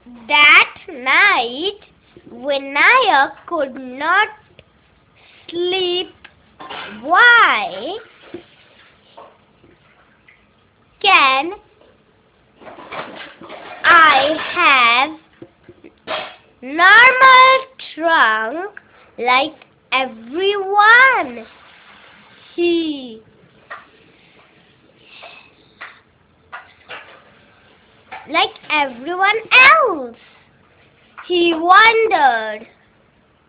That night, Vinayak could not sleep. Why can I have normal trunk like everyone? He like everyone else. He wondered.